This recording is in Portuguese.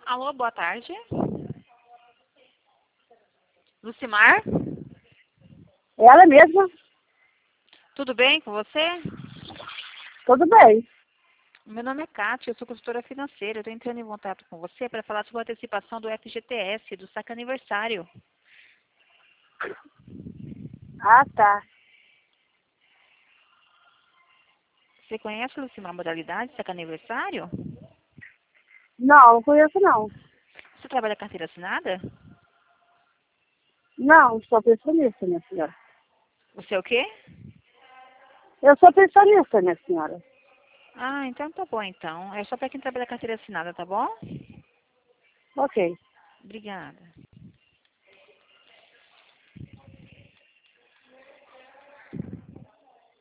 Alô, boa tarde. Lucimar, Ela mesma? tudo bem com você? Tudo bem. Meu nome é Kátia, eu sou consultora financeira. Eu estou entrando em contato com você para falar sobre a antecipação do FGTS, do saque aniversário. Ah, tá. Você conhece, Lucimar, a modalidade de saque aniversário? Não conheço não. Você trabalha carteira assinada? Não, sou pensionista, minha senhora. Você é o quê? Eu sou pensionista, minha senhora. Ah, então tá bom, então. É só para quem trabalha carteira assinada, tá bom? Ok. Obrigada.